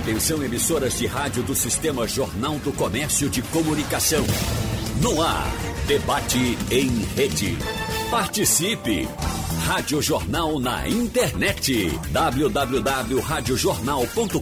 Atenção, emissoras de rádio do Sistema Jornal do Comércio de Comunicação. No ar, debate em rede. Participe! Rádio Jornal na internet. www.radiojornal.com.br.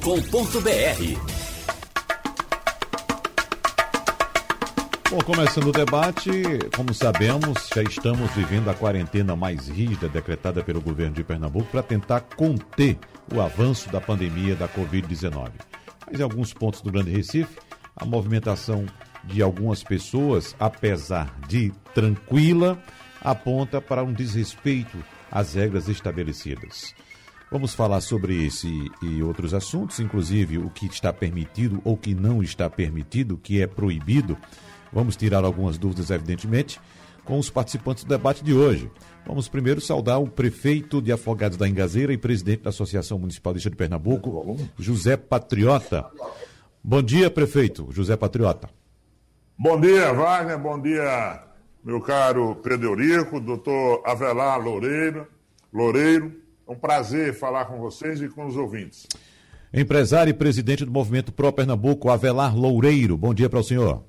Bom, começando o debate, como sabemos, já estamos vivendo a quarentena mais rígida decretada pelo governo de Pernambuco para tentar conter o avanço da pandemia da Covid-19. Mas em alguns pontos do Grande Recife, a movimentação de algumas pessoas, apesar de tranquila, aponta para um desrespeito às regras estabelecidas. Vamos falar sobre esse e outros assuntos, inclusive o que está permitido ou o que não está permitido, o que é proibido. Vamos tirar algumas dúvidas, evidentemente, com os participantes do debate de hoje. Vamos primeiro saudar o prefeito de Afogados da Ingazeira e presidente da Associação Municipal de Pernambuco, José Patriota. Bom dia, prefeito José Patriota. Bom dia, Wagner. Bom dia, meu caro Pedro Eurico, doutor Avelar Loureiro. É um prazer falar com vocês e com os ouvintes. Empresário e presidente do Movimento Pro Pernambuco, Avelar Loureiro. Bom dia para o senhor.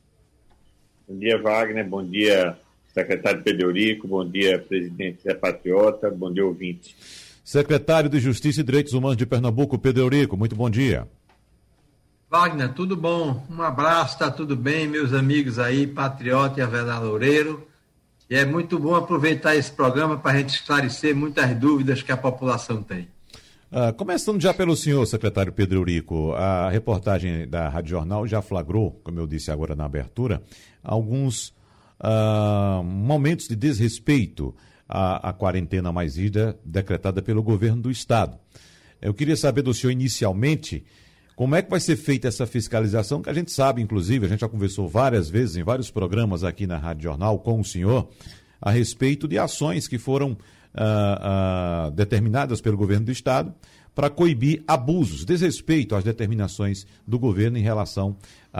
Bom dia, Wagner. Bom dia, secretário Pedro Eurico. Bom dia, presidente Zé Patriota. Bom dia, ouvinte. Secretário de Justiça e Direitos Humanos de Pernambuco, Pedro Eurico. Muito bom dia. Wagner, tudo bom? Um abraço, tá tudo bem, meus amigos aí, Patriota e Avelar Loureiro. E é muito bom aproveitar esse programa para a gente esclarecer muitas dúvidas que a população tem. Começando já pelo senhor, secretário Pedro Eurico, a reportagem da Rádio Jornal já flagrou, como eu disse agora na abertura, alguns momentos de desrespeito à quarentena mais rígida decretada pelo governo do Estado. Eu queria saber do senhor inicialmente como é que vai ser feita essa fiscalização, que a gente sabe, inclusive, a gente já conversou várias vezes em vários programas aqui na Rádio Jornal com o senhor, a respeito de ações que foram determinadas pelo governo do Estado para coibir abusos, desrespeito às determinações do governo em relação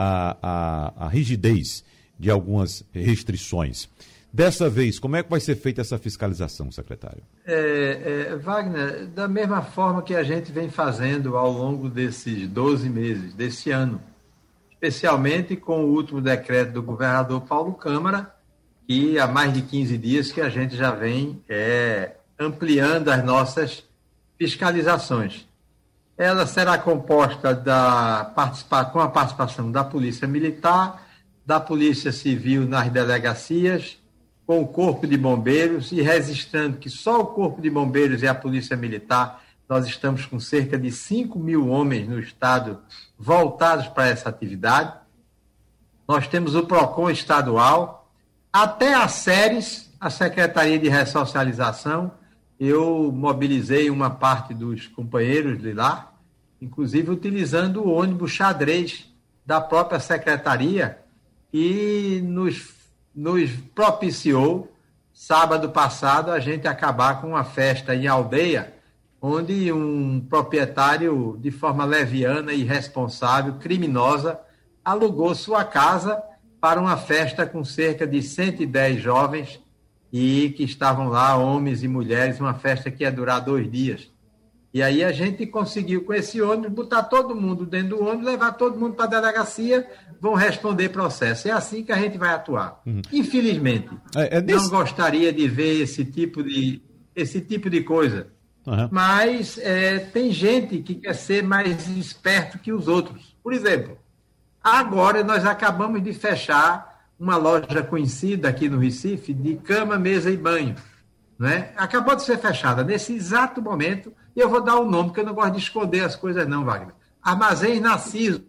à rigidez de algumas restrições. Dessa vez, como é que vai ser feita essa fiscalização, secretário? Wagner, da mesma forma que a gente vem fazendo ao longo desses 12 meses desse ano, especialmente com o último decreto do governador Paulo Câmara, que há mais de 15 dias que a gente já vem ampliando as nossas fiscalizações. Ela será composta com a participação da Polícia Militar, da Polícia Civil nas delegacias, com o Corpo de Bombeiros, e registrando que só o Corpo de Bombeiros e a Polícia Militar, nós estamos com cerca de 5 mil homens no Estado voltados para essa atividade. Nós temos o PROCON estadual, até as séries, a Secretaria de Ressocialização. Eu mobilizei uma parte dos companheiros de lá, inclusive utilizando o ônibus xadrez da própria Secretaria, e nos propiciou, sábado passado, a gente acabar com uma festa em aldeia, onde um proprietário, de forma leviana, irresponsável, criminosa, alugou sua casa para uma festa com cerca de 110 jovens e que estavam lá, homens e mulheres, uma festa que ia durar 2 dias. E aí a gente conseguiu, com esse ônibus, botar todo mundo dentro do ônibus, levar todo mundo para a delegacia, vão responder processo. É assim que a gente vai atuar. Infelizmente, não gostaria de ver esse tipo de coisa. Mas tem gente que quer ser mais esperto que os outros. Por exemplo, agora nós acabamos de fechar uma loja conhecida aqui no Recife de cama, mesa e banho. Né? Acabou de ser fechada nesse exato momento, e eu vou dar o nome, porque eu não gosto de esconder as coisas não, Wagner. Armazém Narciso.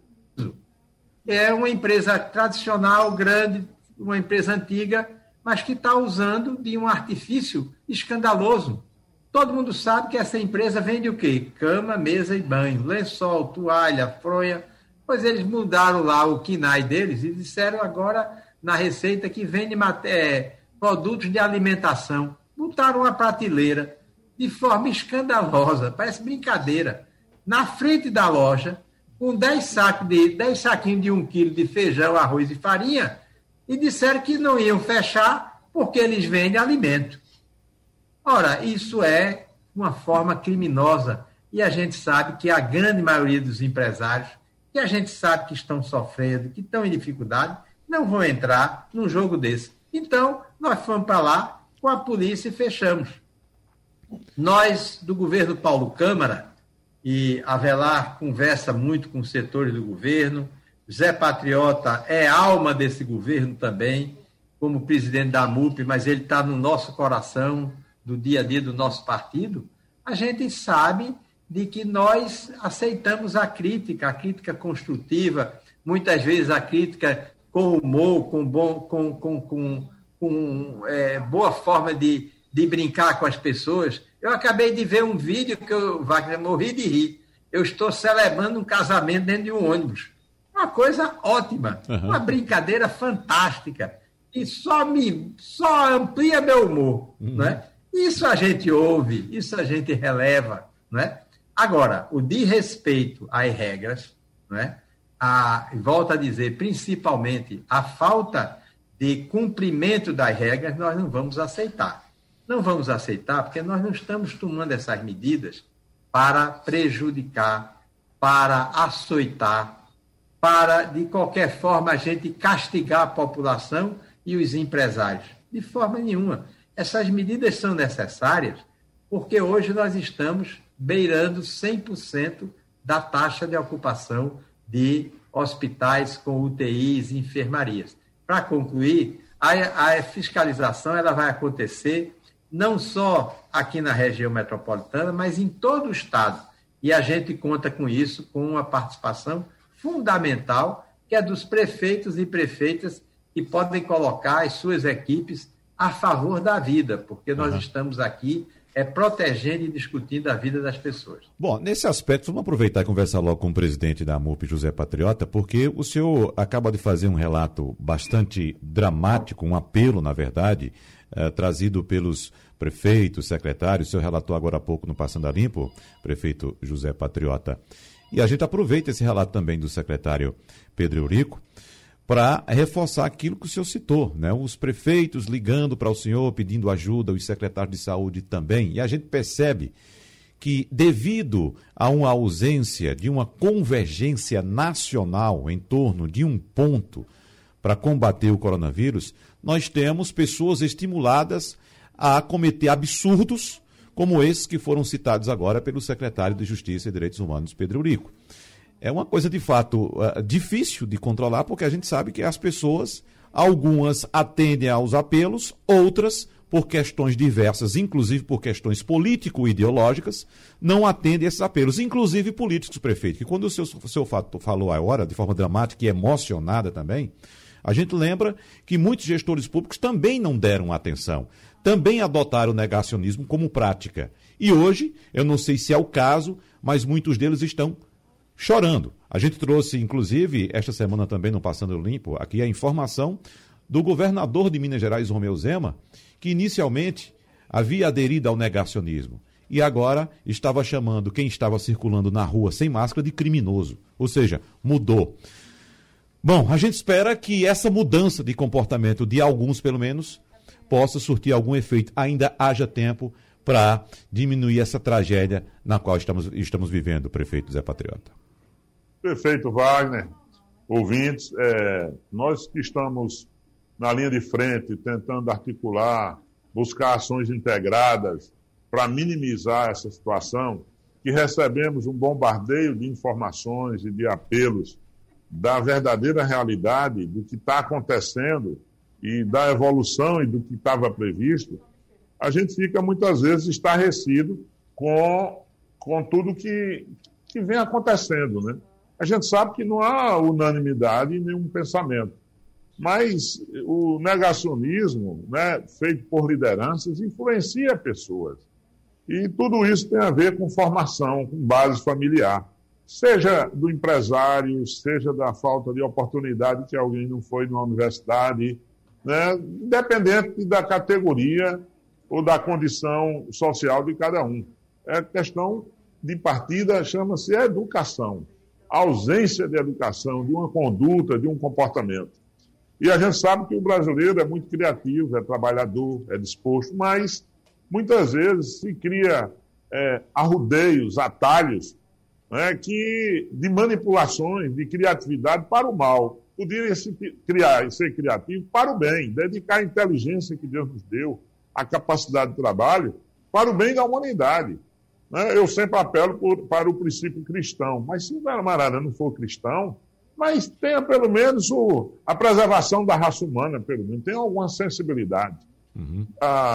É uma empresa tradicional, grande, uma empresa antiga, mas que está usando de um artifício escandaloso. Todo mundo sabe que essa empresa vende o quê? Cama, mesa e banho, lençol, toalha, fronha. Pois eles mudaram lá o KINAI deles e disseram agora na receita que vende produtos de alimentação. Botaram uma prateleira de forma escandalosa, parece brincadeira, na frente da loja, com 10 saquinhos de 1 quilo de feijão, arroz e farinha, e disseram que não iam fechar porque eles vendem alimento. Ora, isso é uma forma criminosa e a gente sabe que a grande maioria dos empresários, que a gente sabe que estão sofrendo, que estão em dificuldade, não vão entrar num jogo desse. Então, nós fomos para lá com a polícia e fechamos. Nós, do governo Paulo Câmara, e Avelar conversa muito com os setores do governo, Zé Patriota é alma desse governo também, como presidente da MUP, mas ele está no nosso coração, do dia a dia do nosso partido. A gente sabe de que nós aceitamos a crítica construtiva, muitas vezes a crítica com humor, com boa forma de brincar com as pessoas. Eu acabei de ver um vídeo que eu, Wagner, morri de rir. Eu estou celebrando um casamento dentro de um ônibus. Uma coisa ótima, uma brincadeira fantástica. E só amplia meu humor. Né? Isso a gente ouve, isso a gente releva. Né? Agora, o de respeito às regras, né? Volto a dizer, principalmente a falta de cumprimento das regras, nós não vamos aceitar. Não vamos aceitar porque nós não estamos tomando essas medidas para prejudicar, para açoitar, para, de qualquer forma, a gente castigar a população e os empresários. De forma nenhuma. Essas medidas são necessárias porque hoje nós estamos beirando 100% da taxa de ocupação de hospitais com UTIs e enfermarias. Para concluir, a fiscalização ela vai acontecer não só aqui na região metropolitana, mas em todo o estado. E a gente conta com isso, com uma participação fundamental, que é dos prefeitos e prefeitas que podem colocar as suas equipes a favor da vida, porque nós estamos aqui protegendo e discutindo a vida das pessoas. Bom, nesse aspecto, vamos aproveitar e conversar logo com o presidente da MUP, José Patriota, porque o senhor acaba de fazer um relato bastante dramático, um apelo, na verdade, trazido pelos prefeitos, secretários. O senhor relatou agora há pouco no Passando a Limpo, prefeito José Patriota. E a gente aproveita esse relato também do secretário Pedro Eurico para reforçar aquilo que o senhor citou, né? Os prefeitos ligando para o senhor, pedindo ajuda, os secretários de saúde também. E a gente percebe que, devido a uma ausência de uma convergência nacional em torno de um ponto para combater o coronavírus, nós temos pessoas estimuladas a cometer absurdos como esses que foram citados agora pelo secretário de Justiça e Direitos Humanos, Pedro Eurico. É uma coisa, de fato, difícil de controlar, porque a gente sabe que as pessoas, algumas atendem aos apelos, outras, por questões diversas, inclusive por questões político-ideológicas, não atendem esses apelos, inclusive políticos, prefeito. Que quando o seu falou agora, de forma dramática e emocionada também, a gente lembra que muitos gestores públicos também não deram atenção, também adotaram o negacionismo como prática. E hoje, eu não sei se é o caso, mas muitos deles estão chorando. A gente trouxe, inclusive, esta semana também no Passando Limpo, aqui a informação do governador de Minas Gerais, Romeu Zema, que inicialmente havia aderido ao negacionismo e agora estava chamando quem estava circulando na rua sem máscara de criminoso. Ou seja, mudou. Bom, a gente espera que essa mudança de comportamento de alguns, pelo menos, possa surtir algum efeito. Ainda haja tempo para diminuir essa tragédia na qual estamos vivendo, prefeito Zé Patriota. Prefeito Wagner, ouvintes, nós que estamos na linha de frente, tentando articular, buscar ações integradas para minimizar essa situação, que recebemos um bombardeio de informações e de apelos da verdadeira realidade do que está acontecendo e da evolução e do que estava previsto, a gente fica muitas vezes estarrecido com tudo que vem acontecendo, né? A gente sabe que não há unanimidade em nenhum pensamento, mas o negacionismo, né, feito por lideranças, influencia pessoas. E tudo isso tem a ver com formação, com base familiar. Seja do empresário, seja da falta de oportunidade que alguém não foi numa universidade, né, independente da categoria ou da condição social de cada um. É questão de partida, chama-se educação. A ausência de educação, de uma conduta, de um comportamento. E a gente sabe que o brasileiro é muito criativo, é trabalhador, é disposto, mas muitas vezes se cria arrudeios, atalhos, né, de manipulações, de criatividade para o mal. Poderia ser criativo para o bem, dedicar a inteligência que Deus nos deu, a capacidade de trabalho, para o bem da humanidade. Né? Eu sempre apelo para o princípio cristão, mas se o camarada não for cristão, mas tenha pelo menos a preservação da raça humana, pelo menos, tenha alguma sensibilidade. Uhum.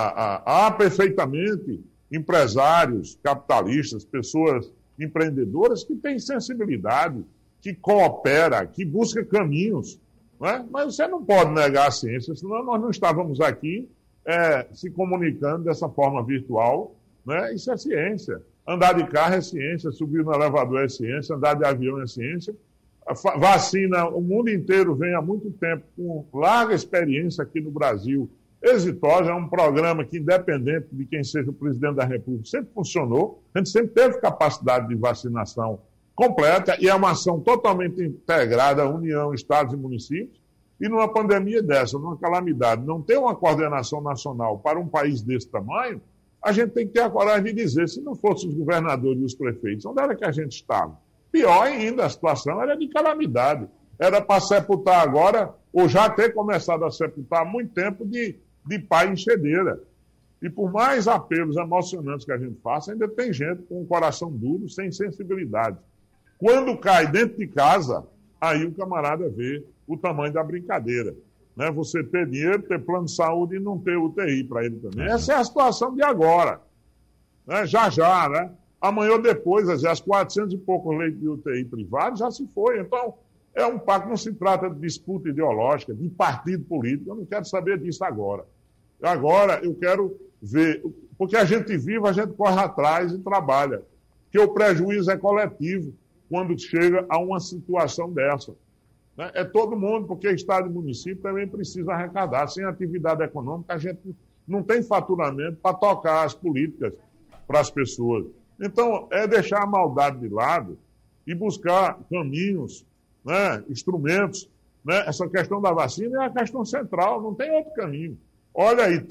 Há perfeitamente empresários, capitalistas, pessoas empreendedoras que têm sensibilidade, que coopera, que busca caminhos. Né? Mas você não pode negar a ciência, senão nós não estávamos aqui se comunicando dessa forma virtual. Né? Isso é ciência. Andar de carro é ciência, subir no elevador é ciência, andar de avião é ciência. A vacina, o mundo inteiro vem há muito tempo com larga experiência aqui no Brasil, exitosa. É um programa que, independente de quem seja o presidente da República, sempre funcionou. A gente sempre teve capacidade de vacinação completa e é uma ação totalmente integrada, União, Estados e municípios. E numa pandemia dessa, numa calamidade, não ter uma coordenação nacional para um país desse tamanho, a gente tem que ter a coragem de dizer, se não fossem os governadores e os prefeitos, onde era que a gente estava? Pior ainda, a situação era de calamidade. Era para sepultar agora, ou já ter começado a sepultar há muito tempo de pá e enxadeira. E por mais apelos emocionantes que a gente faça, ainda tem gente com o coração duro, sem sensibilidade. Quando cai dentro de casa, aí o camarada vê o tamanho da brincadeira. Né? Você ter dinheiro, ter plano de saúde e não ter UTI para ele também. Essa é a situação de agora. Né? Já, né? Amanhã ou depois, as 400 e poucos leitos de UTI privados já se foi. Então, é um pacto, não se trata de disputa ideológica, de partido político. Eu não quero saber disso agora. Agora, eu quero ver... Porque a gente vive, a gente corre atrás e trabalha. Porque o prejuízo é coletivo quando chega a uma situação dessa. Né? É todo mundo, porque Estado e município também precisa arrecadar. Sem atividade econômica, a gente não tem faturamento para tocar as políticas para as pessoas. Então, é deixar a maldade de lado e buscar caminhos, né, instrumentos. Né? Essa questão da vacina é a questão central, não tem outro caminho. Olha aí,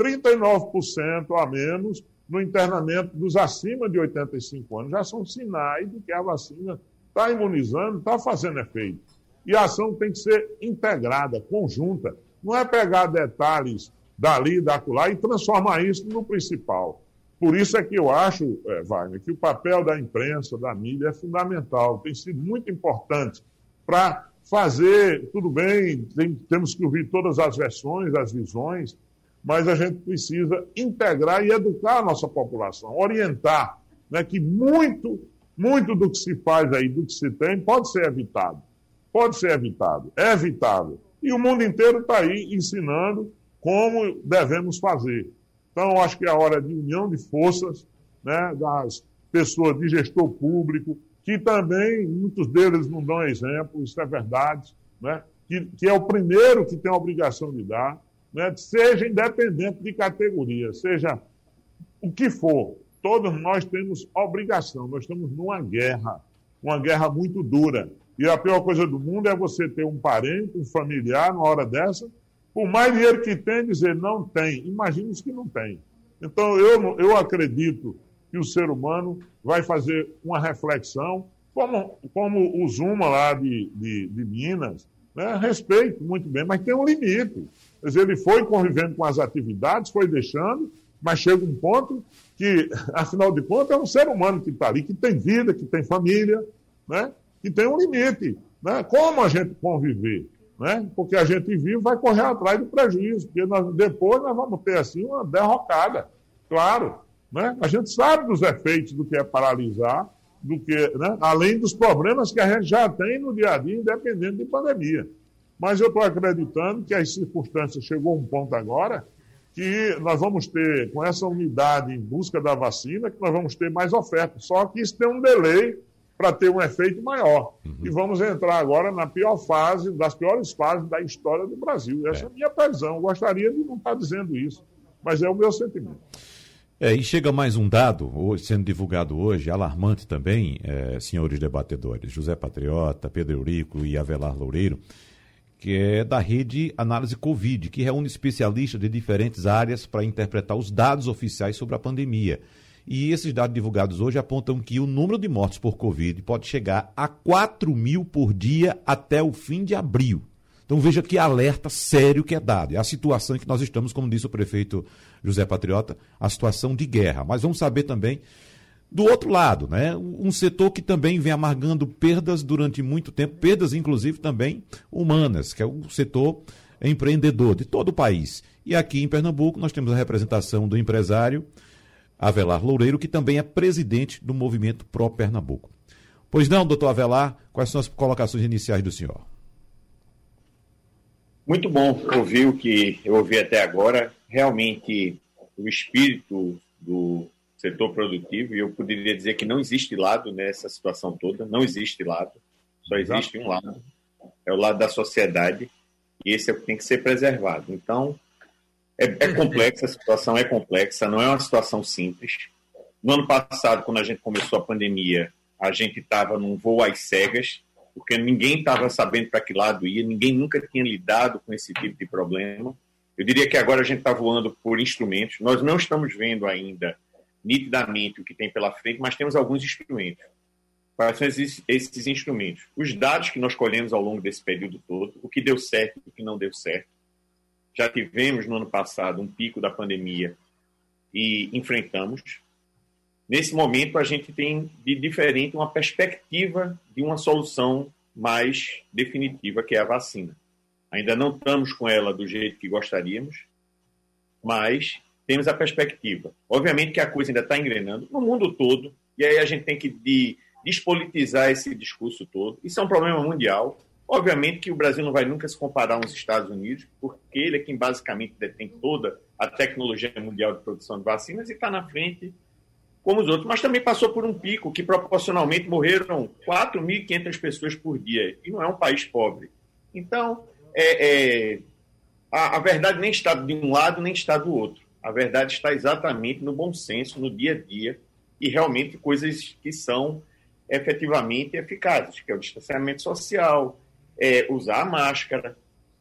39% a menos no internamento dos acima de 85 anos. Já são sinais de que a vacina está imunizando, está fazendo efeito. E a ação tem que ser integrada, conjunta. Não é pegar detalhes dali, da acolá e transformar isso no principal. Por isso é que eu acho, Wagner, que o papel da imprensa, da mídia, é fundamental. Tem sido muito importante para fazer, tudo bem, temos que ouvir todas as versões, as visões, mas a gente precisa integrar e educar a nossa população, orientar, né, que muito do que se faz aí, do que se tem, pode ser evitado. Pode ser evitado, é evitável. E o mundo inteiro está aí ensinando como devemos fazer. Então, eu acho que é a hora de união de forças, né, das pessoas de gestor público, que também, muitos deles não dão exemplo, isso é verdade, né, que é o primeiro que tem a obrigação de dar, né, seja independente de categoria, seja o que for, todos nós temos obrigação, nós estamos numa guerra muito dura. E a pior coisa do mundo é você ter um parente, um familiar, na hora dessa, por mais dinheiro que tem, dizer não tem. Imagina os que não tem. Então, eu acredito que o ser humano vai fazer uma reflexão, como o Zuma lá de Minas, né? Respeito muito bem, mas tem um limite. Quer dizer, ele foi convivendo com as atividades, foi deixando, mas chega um ponto que, afinal de contas, é um ser humano que está ali, que tem vida, que tem família, né? Que tem um limite. Né? Como a gente conviver? Né? Porque a gente vive vai correr atrás do prejuízo, porque depois nós vamos ter assim uma derrocada, claro. Né? A gente sabe dos efeitos do que é paralisar, do que, né? Além dos problemas que a gente já tem no dia a dia, independente de pandemia. Mas eu estou acreditando que as circunstâncias chegou a um ponto agora que nós vamos ter, com essa unidade em busca da vacina, que nós vamos ter mais oferta. Só que isso tem um delay para ter um efeito maior. E vamos entrar agora na pior fase, das piores fases da história do Brasil. Essa é a minha previsão. Eu gostaria de não estar dizendo isso, mas é o meu sentimento. E chega mais um dado, sendo divulgado hoje, alarmante também, senhores debatedores, José Patriota, Pedro Eurico e Avelar Loureiro, que é da rede Análise Covid, que reúne especialistas de diferentes áreas para interpretar os dados oficiais sobre a pandemia. E esses dados divulgados hoje apontam que o número de mortes por Covid pode chegar a 4.000 por dia até o fim de abril. Então veja que alerta sério que é dado. É a situação em que nós estamos, como disse o prefeito José Patriota, a situação de guerra. Mas vamos saber também do outro lado, né? Um setor que também vem amargando perdas durante muito tempo, perdas inclusive também humanas, que é o setor empreendedor de todo o país. E aqui em Pernambuco nós temos a representação do empresário Avelar Loureiro, que também é presidente do Movimento Pro Pernambuco. Pois não, doutor Avelar, quais são as colocações iniciais do senhor? Muito bom ouvir o que eu ouvi até agora. Realmente, o espírito do setor produtivo, e eu poderia dizer que não existe lado nessa situação toda, não existe lado, só existe um lado, é o lado da sociedade, e esse é o que tem que ser preservado. Então, é complexa, a situação é complexa, não é uma situação simples. No ano passado, quando a gente começou a pandemia, a gente estava num voo às cegas, porque ninguém estava sabendo para que lado ia, ninguém nunca tinha lidado com esse tipo de problema. Eu diria que agora a gente está voando por instrumentos. Nós não estamos vendo ainda nitidamente o que tem pela frente, mas temos alguns instrumentos. Quais são esses instrumentos? Os dados que nós colhemos ao longo desse período todo, o que deu certo e o que não deu certo. Já tivemos no ano passado um pico da pandemia e enfrentamos. Nesse momento, a gente tem de diferente uma perspectiva de uma solução mais definitiva, que é a vacina. Ainda não estamos com ela do jeito que gostaríamos, mas temos a perspectiva. Obviamente que a coisa ainda está engrenando no mundo todo, e aí a gente tem que despolitizar esse discurso todo. Isso é um problema mundial. Obviamente que o Brasil não vai nunca se comparar aos Estados Unidos, porque ele é quem basicamente detém toda a tecnologia mundial de produção de vacinas e está na frente como os outros, mas também passou por um pico que proporcionalmente morreram 4.500 pessoas por dia, e não é um país pobre. Então, a verdade nem está de um lado, nem está do outro. A verdade está exatamente no bom senso, no dia a dia, e realmente coisas que são efetivamente eficazes, que é o distanciamento social, usar a máscara,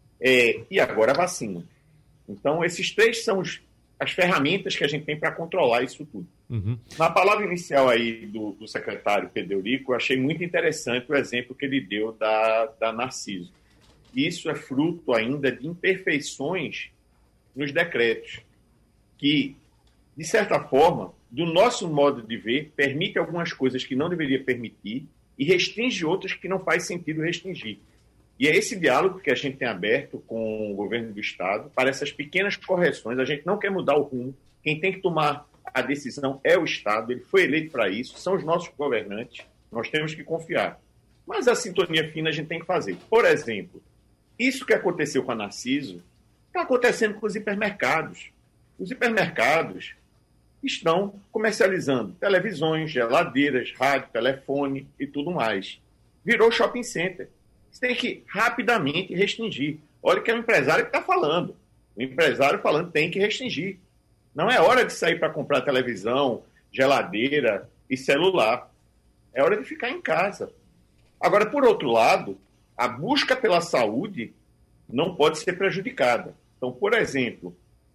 e agora a vacina. Então, esses três são as ferramentas que a gente tem para controlar isso tudo. Uhum. Na palavra inicial aí do secretário Pedro Eurico, eu achei muito interessante o exemplo que ele deu da Narciso. Isso é fruto ainda de imperfeições nos decretos, que, de certa forma, do nosso modo de ver, permite algumas coisas que não deveria permitir e restringe outras que não faz sentido restringir. E é esse diálogo que a gente tem aberto com o governo do Estado para essas pequenas correções. A gente não quer mudar o rumo. Quem tem que tomar a decisão é o Estado. Ele foi eleito para isso. São os nossos governantes. Nós temos que confiar. Mas a sintonia fina a gente tem que fazer. Por exemplo, isso que aconteceu com a Narciso está acontecendo com os hipermercados. Os hipermercados estão comercializando televisões, geladeiras, rádio, telefone e tudo mais. Virou shopping center. Você tem que rapidamente restringir. Olha que é o empresário que está falando. O empresário falando tem que restringir. Não é hora de sair para comprar televisão, geladeira e celular. É hora de ficar em casa. Agora, por outro lado, a busca pela saúde não pode ser prejudicada. Então, por exemplo,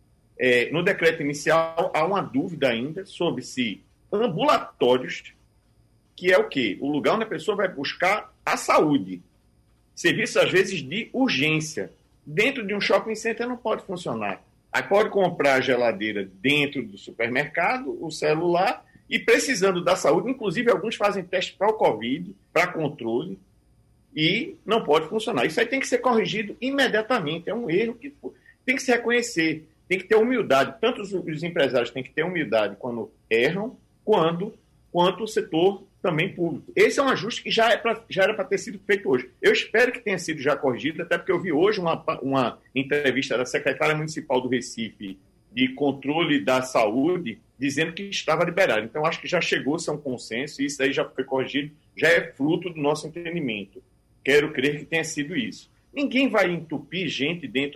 no decreto inicial há uma dúvida ainda sobre se ambulatórios, que é o quê? O lugar onde a pessoa vai buscar a saúde. Serviço, às vezes, de urgência. Dentro de um shopping center não pode funcionar. Aí pode comprar a geladeira dentro do supermercado, o celular, e precisando da saúde, inclusive alguns fazem teste para o Covid, para controle, e não pode funcionar. Isso aí tem que ser corrigido imediatamente. É um erro que tem que se reconhecer, tem que ter humildade. Tanto os empresários têm que ter humildade quando erram, quanto o setor também público. Esse é um ajuste que já era para ter sido feito hoje. Eu espero que tenha sido já corrigido, até porque eu vi hoje uma entrevista da secretária municipal do Recife de controle da saúde, dizendo que estava liberado. Então, acho que já chegou-se a um consenso, e isso aí já foi corrigido, já é fruto do nosso entendimento. Quero crer que tenha sido isso. Ninguém vai entupir gente dentro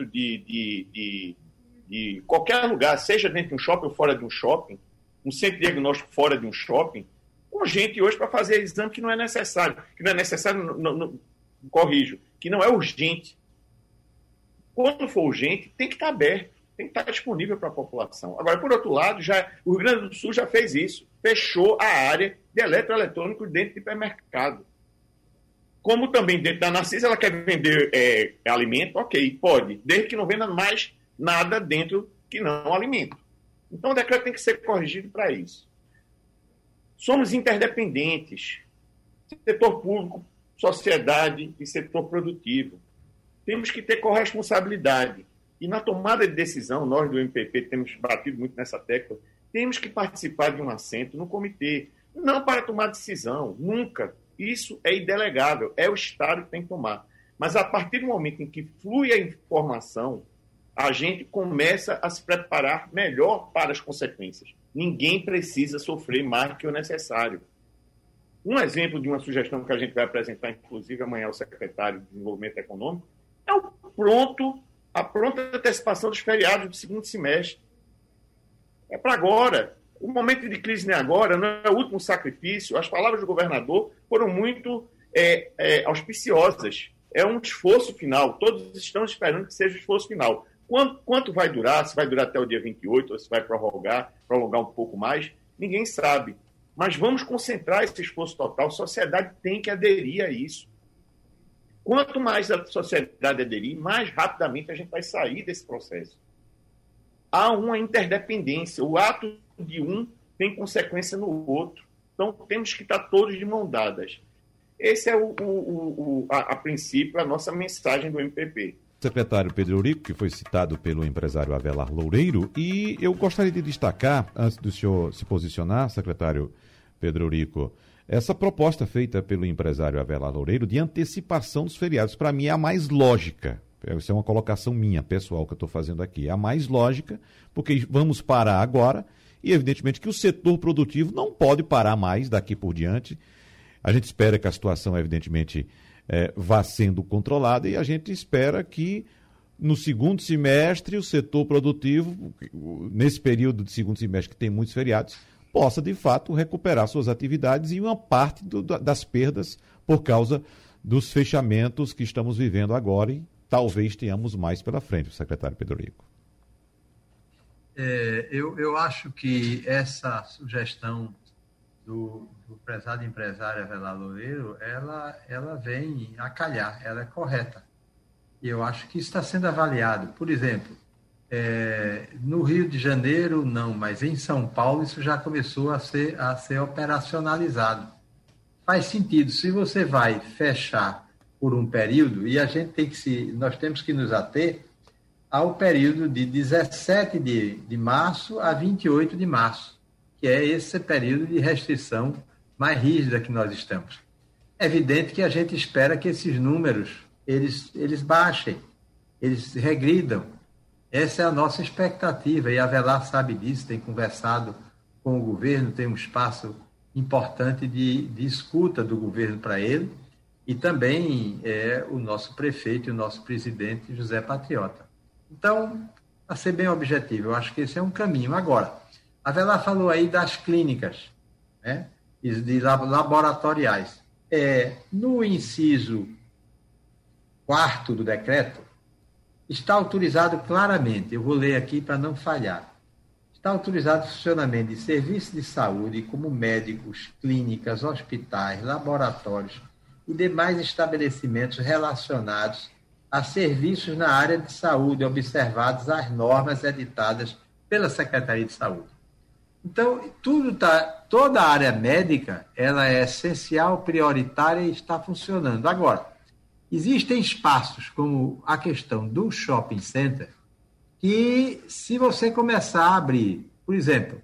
de qualquer lugar, seja dentro de um shopping ou fora de um shopping, um centro de diagnóstico fora de um shopping, com gente hoje para fazer exame que não é necessário. Que não é necessário, corrijo, que não é urgente. Quando for urgente, tem que estar aberto. tem que estar disponível para a população. Agora, por outro lado, o Rio Grande do Sul já fez isso, fechou a área de eletroeletrônicos dentro do hipermercado. Como também dentro da Narcisa ela quer vender alimento, ok, pode, desde que não venda mais nada dentro que não alimento. Então o decreto tem que ser corrigido para isso. Somos interdependentes, setor público, sociedade e setor produtivo. Temos que ter corresponsabilidade. E na tomada de decisão, nós do MPP temos batido muito nessa tecla, temos que participar de um assento no comitê, não para tomar decisão, nunca. Isso é indelegável, é o Estado que tem que tomar. Mas a partir do momento em que flui a informação, a gente começa a se preparar melhor para as consequências. Ninguém precisa sofrer mais do que o necessário. Um exemplo de uma sugestão que a gente vai apresentar, inclusive amanhã ao secretário de Desenvolvimento Econômico, é a pronta antecipação dos feriados do segundo semestre. É para agora. O momento de crise não é agora, não é o último sacrifício. As palavras do governador foram muito auspiciosas. É um esforço final. Todos estamos esperando que seja o esforço final. Quanto vai durar? Se vai durar até o dia 28, ou se vai prolongar um pouco mais, ninguém sabe. Mas vamos concentrar esse esforço total. A sociedade tem que aderir a isso. Quanto mais a sociedade aderir, mais rapidamente a gente vai sair desse processo. Há uma interdependência. O ato de um tem consequência no outro. Então, temos que estar todos de mão dadas. Esse é, a princípio, a nossa mensagem do MPP. Secretário Pedro Eurico, que foi citado pelo empresário Avelar Loureiro, e eu gostaria de destacar, antes do senhor se posicionar, secretário Pedro Eurico, essa proposta feita pelo empresário Avelar Loureiro de antecipação dos feriados. Para mim é a mais lógica. Isso é uma colocação minha, pessoal, que eu estou fazendo aqui. É a mais lógica, porque vamos parar agora e, evidentemente, que o setor produtivo não pode parar mais daqui por diante. A gente espera que a situação, evidentemente, vá sendo controlada e a gente espera que, no segundo semestre, o setor produtivo, nesse período de segundo semestre que tem muitos feriados, possa, de fato, recuperar suas atividades e uma parte das perdas por causa dos fechamentos que estamos vivendo agora e talvez tenhamos mais pela frente, secretário Pedro Eurico. Eu acho que essa sugestão do prezado empresário Avelar Loureiro, ela vem a calhar, ela é correta. E eu acho que isso está sendo avaliado. Por exemplo, no Rio de Janeiro, não, mas em São Paulo isso já começou a ser operacionalizado. Faz sentido. Se você vai fechar por um período, e nós temos que nos ater ao período de 17 de março a 28 de março, que é esse período de restrição mais rígida que nós estamos. É evidente que a gente espera que esses números eles baixem, eles regridam. Essa é a nossa expectativa, e a Avelar sabe disso, tem conversado com o governo, tem um espaço importante de escuta do governo para ele, e também o nosso prefeito e o nosso presidente, José Patriota. Então, para ser bem objetivo, eu acho que esse é um caminho. Agora, a Avelar falou aí das clínicas, né, de laboratoriais. No inciso 4º do decreto, está autorizado claramente, eu vou ler aqui para não falhar, está autorizado o funcionamento de serviços de saúde como médicos, clínicas, hospitais, laboratórios e demais estabelecimentos relacionados a serviços na área de saúde, observadas as normas editadas pela Secretaria de Saúde. Então, toda a área médica, ela é essencial, prioritária e está funcionando. Agora, existem espaços, como a questão do shopping center, que se você começar a abrir, por exemplo,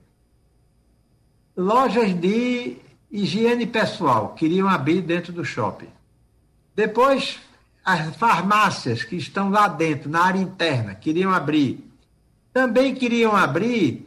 lojas de higiene pessoal queriam abrir dentro do shopping. Depois, as farmácias que estão lá dentro, na área interna, queriam abrir. Também queriam abrir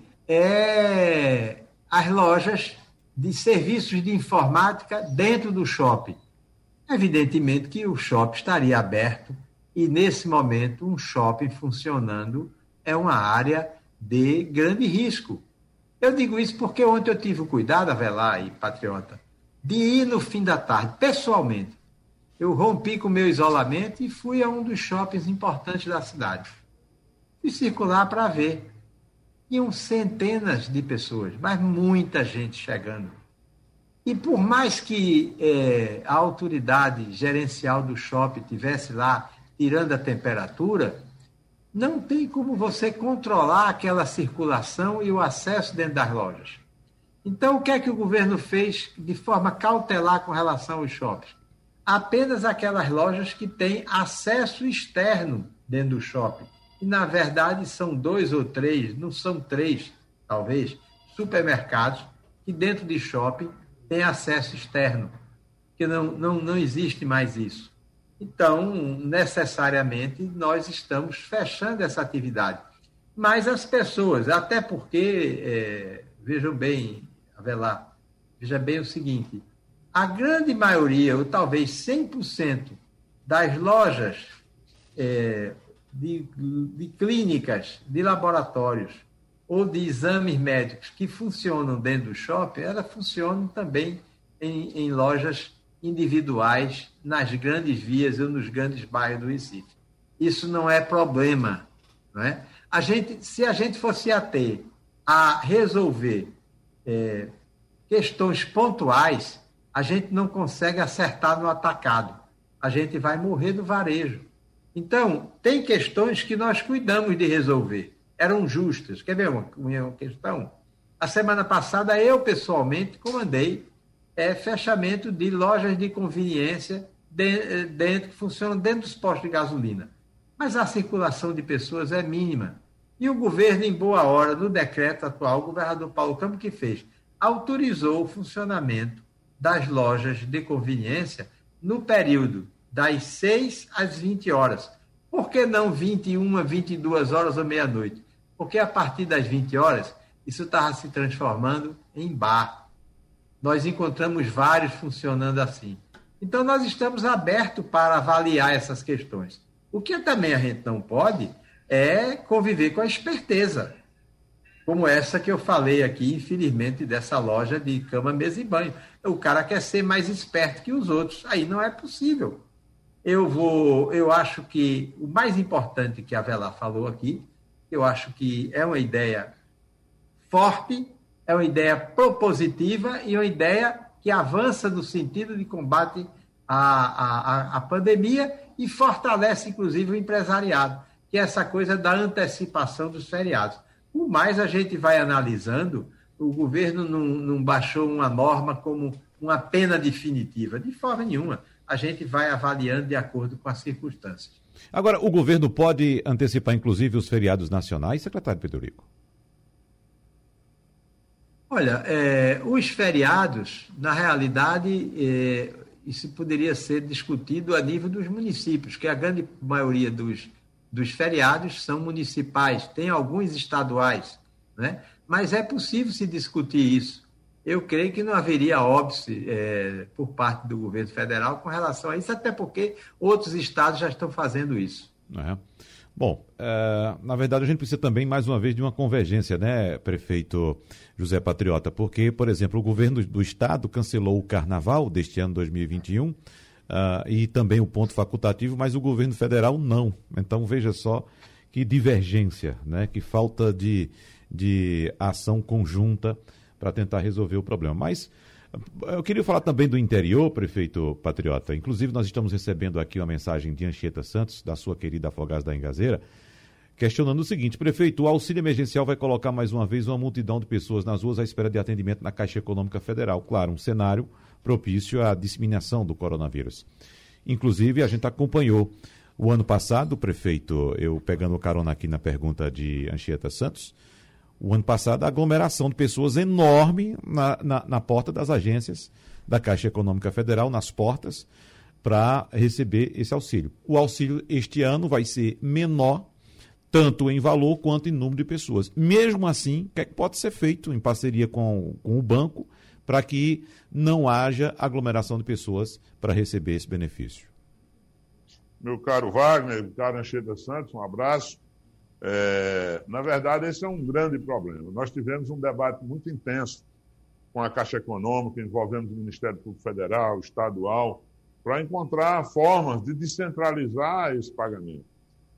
as lojas de serviços de informática dentro do shopping. Evidentemente que o shopping estaria aberto e, nesse momento, um shopping funcionando é uma área de grande risco. Eu digo isso porque ontem eu tive o cuidado, Avelar e Patriota, de ir no fim da tarde, pessoalmente. Eu rompi com o meu isolamento e fui a um dos shoppings importantes da cidade. Fui circular para ver. Tinham centenas de pessoas, mas muita gente chegando. E por mais que a autoridade gerencial do shopping estivesse lá tirando a temperatura, não tem como você controlar aquela circulação e o acesso dentro das lojas. Então, o que é que o governo fez de forma cautelar com relação aos shoppings? Apenas aquelas lojas que têm acesso externo dentro do shopping. E, na verdade, são 2 ou 3, não são 3, talvez, supermercados que dentro de shopping têm acesso externo, que não existe mais isso. Então, necessariamente, nós estamos fechando essa atividade. Mas as pessoas, até porque, vejam bem, Avelar, veja bem o seguinte, a grande maioria, ou talvez 100% das lojas de clínicas, de laboratórios ou de exames médicos que funcionam dentro do shopping, elas funcionam também em lojas individuais nas grandes vias ou nos grandes bairros do Recife. Isso não é problema, não é? Se a gente fosse ater a resolver questões pontuais, a gente não consegue acertar no atacado. A gente vai morrer do varejo. Então, tem questões que nós cuidamos de resolver. Eram justas. Quer ver uma questão? A semana passada, eu, pessoalmente, comandei fechamento de lojas de conveniência que funcionam dentro dos postos de gasolina. Mas a circulação de pessoas é mínima. E o governo, em boa hora, no decreto atual, o governador Paulo Câmara, que fez? Autorizou o funcionamento das lojas de conveniência no período das 6 às 20 horas. Por que não 21, 22 horas ou meia-noite? Porque a partir das 20 horas, isso estava se transformando em bar. Nós encontramos vários funcionando assim. Então, nós estamos abertos para avaliar essas questões. O que também a gente não pode é conviver com a esperteza, como essa que eu falei aqui, infelizmente, dessa loja de cama, mesa e banho. O cara quer ser mais esperto que os outros. Aí não é possível. Eu acho que o mais importante que a Avelar falou aqui, eu acho que é uma ideia forte, é uma ideia propositiva e uma ideia que avança no sentido de combate à pandemia e fortalece, inclusive, o empresariado, que é essa coisa da antecipação dos feriados. Por mais a gente vai analisando, o governo não baixou uma norma como uma pena definitiva, de forma nenhuma. A gente vai avaliando de acordo com as circunstâncias. Agora, o governo pode antecipar, inclusive, os feriados nacionais, secretário Pedro? Olha, os feriados, na realidade, isso poderia ser discutido a nível dos municípios, que a grande maioria dos feriados são municipais, tem alguns estaduais, né? Mas é possível se discutir isso. Eu creio que não haveria óbice por parte do governo federal com relação a isso, até porque outros estados já estão fazendo isso. Bom, na verdade a gente precisa também, mais uma vez, de uma convergência, né, prefeito José Patriota? Porque, por exemplo, o governo do estado cancelou o carnaval deste ano 2021 e também o ponto facultativo, mas o governo federal não. Então, veja só que divergência, né, que falta de ação conjunta para tentar resolver o problema. Mas eu queria falar também do interior, prefeito Patriota. Inclusive, nós estamos recebendo aqui uma mensagem de Anchieta Santos, da sua querida Afogados da Engazeira, questionando o seguinte: prefeito, o auxílio emergencial vai colocar mais uma vez uma multidão de pessoas nas ruas à espera de atendimento na Caixa Econômica Federal. Claro, um cenário propício à disseminação do coronavírus. Inclusive, a gente acompanhou o ano passado, prefeito, eu pegando carona aqui na pergunta de Anchieta Santos, o ano passado, a aglomeração de pessoas enorme na porta das agências da Caixa Econômica Federal, nas portas, para receber esse auxílio. O auxílio este ano vai ser menor, tanto em valor quanto em número de pessoas. Mesmo assim, o que é que pode ser feito em parceria com o banco para que não haja aglomeração de pessoas para receber esse benefício? Meu caro Wagner, caro Anchieta Santos, um abraço. Na verdade, esse é um grande problema. Nós tivemos um debate muito intenso com a Caixa Econômica, envolvendo o Ministério Público Federal, estadual, para encontrar formas de descentralizar esse pagamento.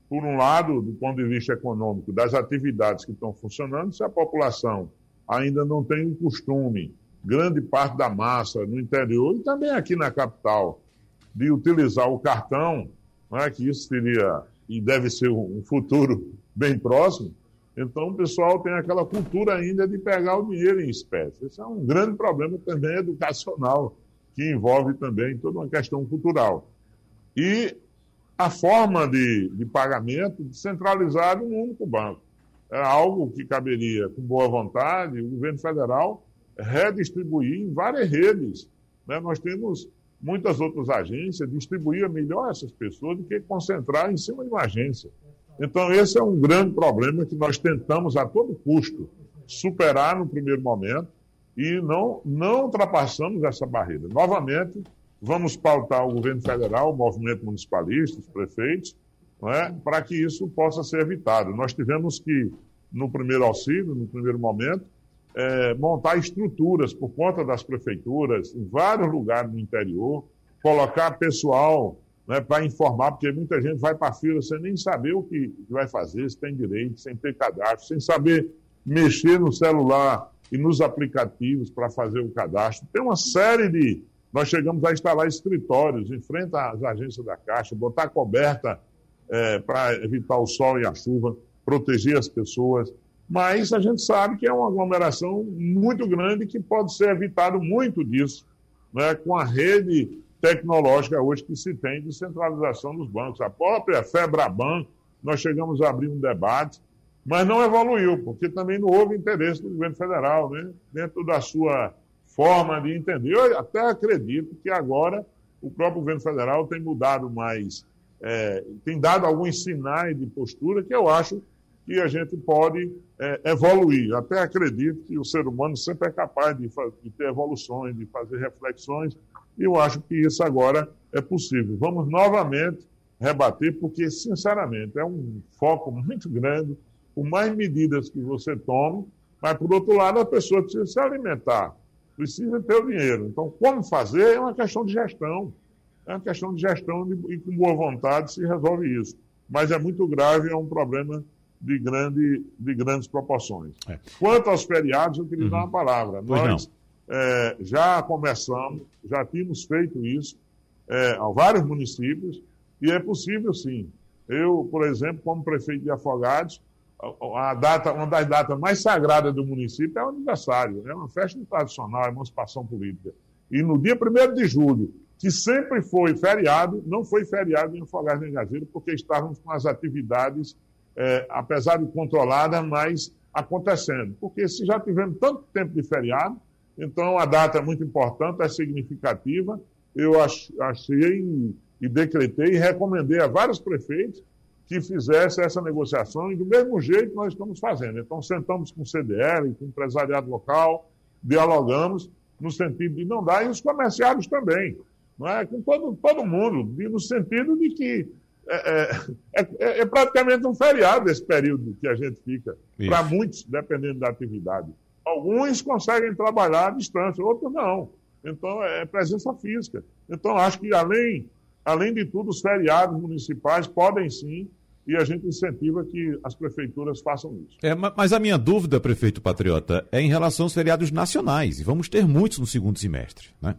por um lado, do ponto de vista econômico, das atividades que estão funcionando, se a população ainda não tem um costume, grande parte da massa no interior e também aqui na capital, de utilizar o cartão, né, que isso seria e deve ser um futuro bem próximo, então o pessoal tem aquela cultura ainda de pegar o dinheiro em espécie. Esse é um grande problema também educacional, que envolve também toda uma questão cultural. E a forma de pagamento descentralizado em um único banco. É algo que caberia, com boa vontade, o governo federal redistribuir em várias redes. Né? Nós temos muitas outras agências, distribuir melhor essas pessoas do que concentrar em cima de uma agência. Então, esse é um grande problema que nós tentamos a todo custo superar no primeiro momento e não ultrapassamos essa barreira. Novamente, vamos pautar o governo federal, o movimento municipalista, os prefeitos, para que isso possa ser evitado. Nós tivemos que, no primeiro auxílio, no primeiro momento, montar estruturas por conta das prefeituras, em vários lugares do interior, colocar pessoal para informar, porque muita gente vai para a fila sem nem saber o que vai fazer, se tem direito, sem ter cadastro, sem saber mexer no celular e nos aplicativos para fazer o cadastro. Tem uma série de... Nós chegamos a instalar escritórios em frente às agências da Caixa, botar coberta para evitar o sol e a chuva, proteger as pessoas. Mas a gente sabe que é uma aglomeração muito grande que pode ser evitado muito disso, né, com a rede tecnológica hoje que se tem de centralização dos bancos. A própria Febraban, nós chegamos a abrir um debate, mas não evoluiu, porque também não houve interesse do governo federal, né, dentro da sua forma de entender. Eu até acredito que agora o próprio governo federal tem mudado mais, tem dado alguns sinais de postura que eu acho que a gente pode evoluir. Até acredito que o ser humano sempre é capaz de ter evoluções, de fazer reflexões, e eu acho que isso agora é possível. Vamos novamente rebater, porque, sinceramente, é um foco muito grande, por mais medidas que você tome, mas, por outro lado, a pessoa precisa se alimentar, precisa ter o dinheiro. Então, como fazer é uma questão de gestão. É uma questão de gestão e, com boa vontade, se resolve isso. Mas é muito grave, é um problema de grandes proporções. Quanto aos feriados, eu queria dar uma palavra. Nós já começamos, já tínhamos feito isso a vários municípios, e é possível, sim. Eu, por exemplo, como prefeito de Afogados, uma das datas mais sagradas do município é o aniversário, é uma festa tradicional, a emancipação política. E no dia 1º de julho, que sempre foi feriado, não foi feriado em Afogados nem Gazeira, porque estávamos com as atividades, apesar de controladas, mas acontecendo. Porque se já tivemos tanto tempo de feriado, então a data é muito importante, é significativa. Eu achei e decretei e recomendei a vários prefeitos que fizessem essa negociação, e do mesmo jeito nós estamos fazendo. Então, sentamos com o CDL, com o empresariado local, dialogamos no sentido de não dar, e os comerciários também, não é? Com todo mundo, no sentido de que é praticamente um feriado esse período que a gente fica, para muitos, dependendo da atividade. Alguns conseguem trabalhar à distância, outros não. Então, é presença física. Então, acho que, além de tudo, os feriados municipais podem sim, e a gente incentiva que as prefeituras façam isso. Mas a minha dúvida, prefeito Patriota, é em relação aos feriados nacionais, e vamos ter muitos no segundo semestre, né?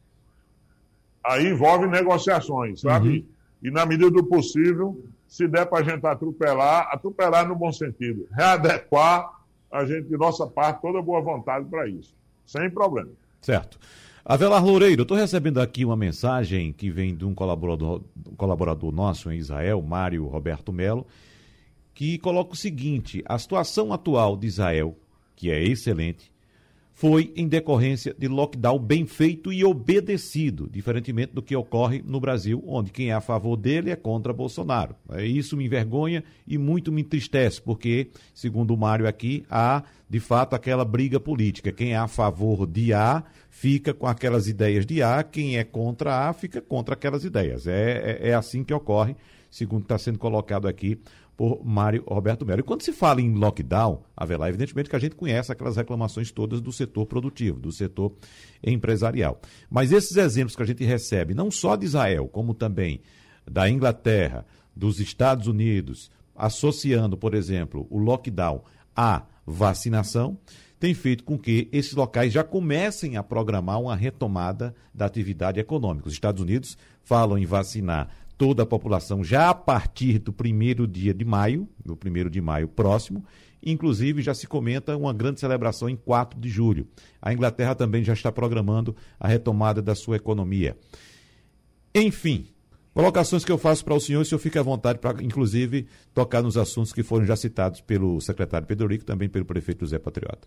Aí envolve negociações, sabe? E na medida do possível, se der para a gente atropelar no bom sentido, readequar a gente, de nossa parte, toda boa vontade para isso, sem problema. Certo. Avelar Loureiro, eu estou recebendo aqui uma mensagem que vem de um colaborador nosso em Israel, Mário Roberto Melo, que coloca o seguinte: a situação atual de Israel, que é excelente, foi em decorrência de lockdown bem feito e obedecido, diferentemente do que ocorre no Brasil, onde quem é a favor dele é contra Bolsonaro. Isso me envergonha e muito me entristece, porque, segundo o Mário aqui, há, de fato, aquela briga política. Quem é a favor de A fica com aquelas ideias de A, quem é contra A fica contra aquelas ideias. É assim que ocorre, segundo está sendo colocado aqui por Mário Roberto Melo. E quando se fala em lockdown, Avelar, evidentemente que a gente conhece aquelas reclamações todas do setor produtivo, do setor empresarial. Mas esses exemplos que a gente recebe, não só de Israel, como também da Inglaterra, dos Estados Unidos, associando, por exemplo, o lockdown à vacinação, tem feito com que esses locais já comecem a programar uma retomada da atividade econômica. Os Estados Unidos falam em vacinar toda a população já a partir do primeiro dia de maio, no 1º de maio próximo. Inclusive, já se comenta uma grande celebração em 4 de julho. A Inglaterra também já está programando a retomada da sua economia. Enfim, colocações que eu faço para o senhor fica à vontade para, inclusive, tocar nos assuntos que foram já citados pelo secretário Pedro Eurico e também pelo prefeito José Patriota.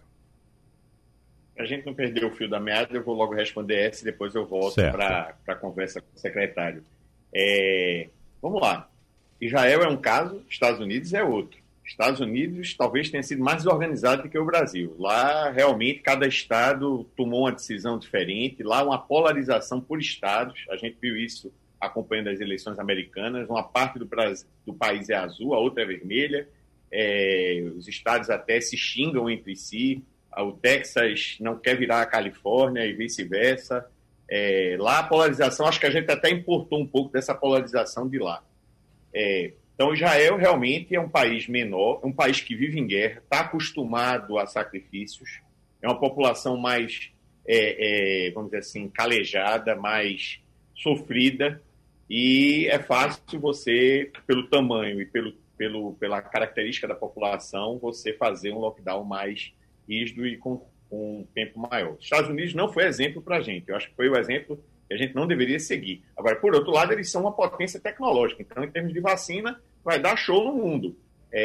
A gente não perdeu o fio da meada, eu vou logo responder essa e depois eu volto para a conversa com o secretário. Vamos lá. Israel é um caso, Estados Unidos é outro. Estados Unidos talvez tenha sido mais desorganizado do que o Brasil. Lá, realmente, cada estado tomou uma decisão diferente. Lá, uma polarização por estados. A gente viu isso acompanhando as eleições americanas. Uma parte do país é azul, a outra é vermelha. Os estados até se xingam entre si. O Texas não quer virar a Califórnia e vice-versa. Lá, a polarização, acho que a gente até importou um pouco dessa polarização de lá. Então, Israel realmente é um país menor, é um país que vive em guerra, está acostumado a sacrifícios, é uma população mais, vamos dizer assim, calejada, mais sofrida, e é fácil você, pelo tamanho e pela característica da população, você fazer um lockdown mais rígido e com um tempo maior. Os Estados Unidos não foi exemplo para a gente, eu acho que foi o exemplo que a gente não deveria seguir. Agora, por outro lado, eles são uma potência tecnológica. Então, em termos de vacina, vai dar show no mundo.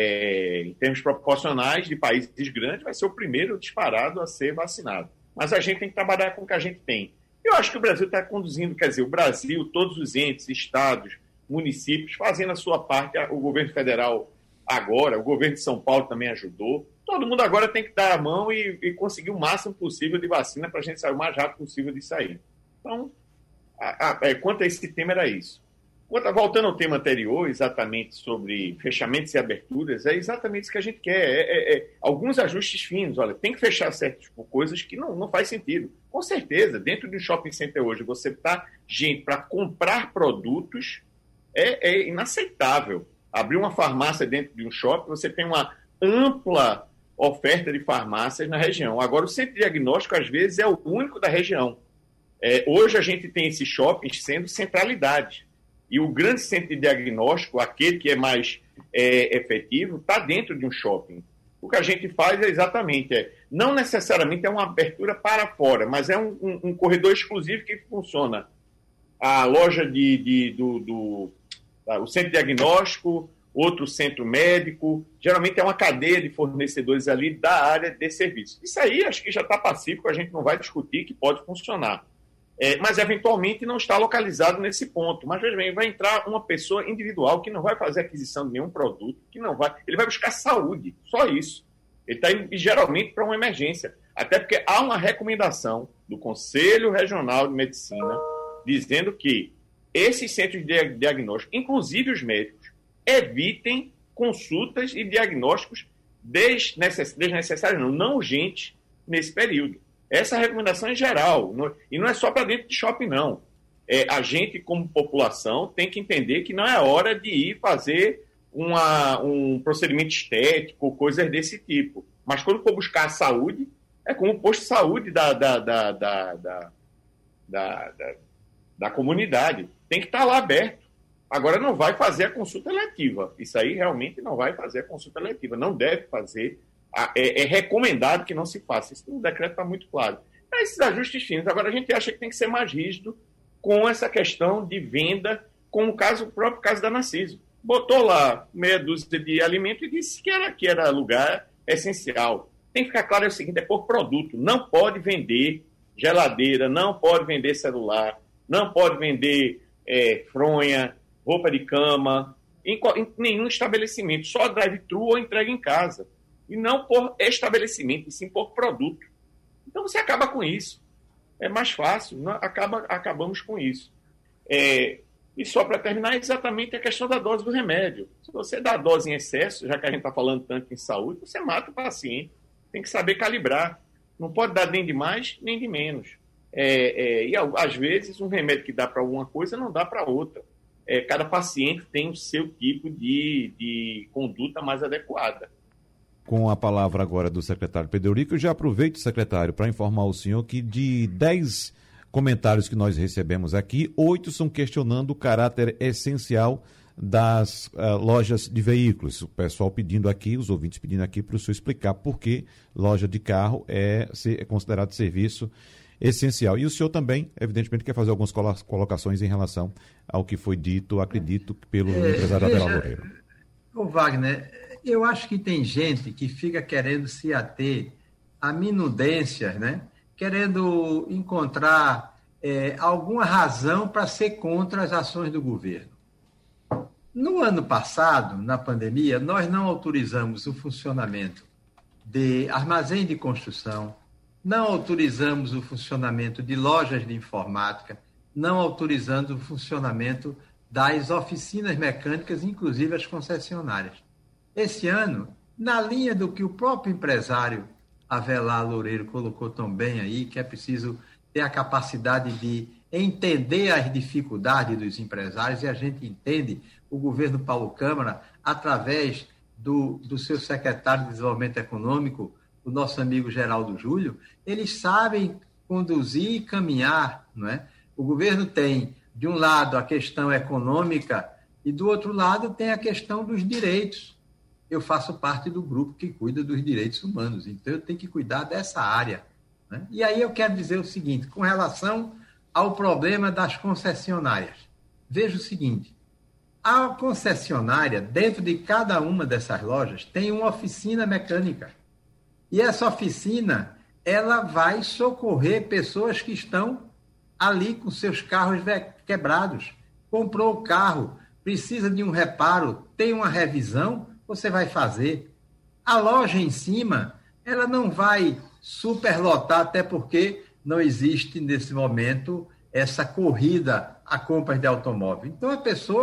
Em termos proporcionais de países grandes, vai ser o primeiro disparado a ser vacinado. Mas a gente tem que trabalhar com o que a gente tem. Eu acho que o Brasil está conduzindo, quer dizer, o Brasil, todos os entes, estados, municípios, fazendo a sua parte, o governo federal agora, o governo de São Paulo também ajudou. Todo mundo agora tem que dar a mão e conseguir o máximo possível de vacina para a gente sair o mais rápido possível disso aí. Então, quanto a esse tema, era isso. Voltando ao tema anterior, exatamente sobre fechamentos e aberturas, é exatamente isso que a gente quer. Alguns ajustes finos. Olha, tem que fechar certas coisas que não faz sentido. Com certeza, dentro de um shopping center hoje, você tá gente para comprar produtos é inaceitável. Abrir uma farmácia dentro de um shopping, você tem uma ampla oferta de farmácias na região. Agora, o centro de diagnóstico, às vezes, é o único da região. Hoje a gente tem esses shoppings sendo centralidade. E o grande centro de diagnóstico, aquele que é mais efetivo, está dentro de um shopping. O que a gente faz é exatamente, não necessariamente é uma abertura para fora, mas é um corredor exclusivo que funciona. A loja o centro de diagnóstico, outro centro médico, geralmente é uma cadeia de fornecedores ali da área de serviço. Isso aí acho que já está pacífico, a gente não vai discutir que pode funcionar. Mas, eventualmente, não está localizado nesse ponto. Mas, veja bem, vai entrar uma pessoa individual que não vai fazer aquisição de nenhum produto, ele vai buscar saúde, só isso. Ele está indo, geralmente, para uma emergência. Até porque há uma recomendação do Conselho Regional de Medicina dizendo que esses centros de diagnóstico, inclusive os médicos, evitem consultas e diagnósticos desnecessários, não urgentes, nesse período. Essa recomendação é geral, e não é só para dentro de shopping, não. A gente, como população, tem que entender que não é hora de ir fazer um procedimento estético ou coisas desse tipo. Mas quando for buscar a saúde, é como o posto de saúde da comunidade. Tem que estar lá aberto. Agora, não vai fazer a consulta eletiva. Isso aí realmente não vai fazer a consulta eletiva. Não deve fazer. É recomendado que não se faça. Isso no decreto está muito claro. Esses ajustes finos. Agora, a gente acha que tem que ser mais rígido com essa questão de venda, como o próprio caso da Narciso. Botou lá meia dúzia de alimento e disse que era lugar essencial. Tem que ficar claro o seguinte, é por produto. Não pode vender geladeira, não pode vender celular, não pode vender fronha, roupa de cama, em nenhum estabelecimento. Só drive-thru ou entrega em casa. E não por estabelecimento, e sim por produto. Então você acaba com isso. É mais fácil, acabamos com isso. E só para terminar, exatamente a questão da dose do remédio. Se você dá a dose em excesso, já que a gente está falando tanto em saúde, você mata o paciente. Tem que saber calibrar. Não pode dar nem de mais, nem de menos. E às vezes um remédio que dá para alguma coisa não dá para outra. cada paciente tem o seu tipo de conduta mais adequada. Com a palavra agora do secretário Pedro Eurico, eu já aproveito, secretário, para informar o senhor que de 10 comentários que nós recebemos aqui, 8 são questionando o caráter essencial das lojas de veículos. O pessoal pedindo aqui, os ouvintes pedindo aqui para o senhor explicar por que loja de carro é considerado serviço essencial. E o senhor também, evidentemente, quer fazer algumas colocações em relação ao que foi dito, acredito, pelo empresário Adelar Loureiro. Ô Wagner, eu acho que tem gente que fica querendo se ater a minudências, né? Querendo encontrar alguma razão para ser contra as ações do governo. No ano passado, na pandemia, nós não autorizamos o funcionamento de armazém de construção, não autorizamos o funcionamento de lojas de informática, não autorizando o funcionamento das oficinas mecânicas, inclusive as concessionárias. Esse ano, na linha do que o próprio empresário Adelar Loureiro colocou tão bem aí, que é preciso ter a capacidade de entender as dificuldades dos empresários, e a gente entende o governo Paulo Câmara, através do seu secretário de Desenvolvimento Econômico, o nosso amigo Geraldo Júlio, eles sabem conduzir e caminhar, não é? O governo tem, de um lado, a questão econômica e, do outro lado, tem a questão dos direitos. Eu faço parte do grupo que cuida dos direitos humanos, então eu tenho que cuidar dessa área, né? E aí eu quero dizer o seguinte, com relação ao problema das concessionárias. Veja o seguinte, a concessionária, dentro de cada uma dessas lojas, tem uma oficina mecânica. E essa oficina, ela vai socorrer pessoas que estão ali com seus carros quebrados. Comprou o carro, precisa de um reparo, tem uma revisão, você vai fazer. A loja em cima, ela não vai superlotar, até porque não existe, nesse momento, essa corrida a compras de automóvel. Então,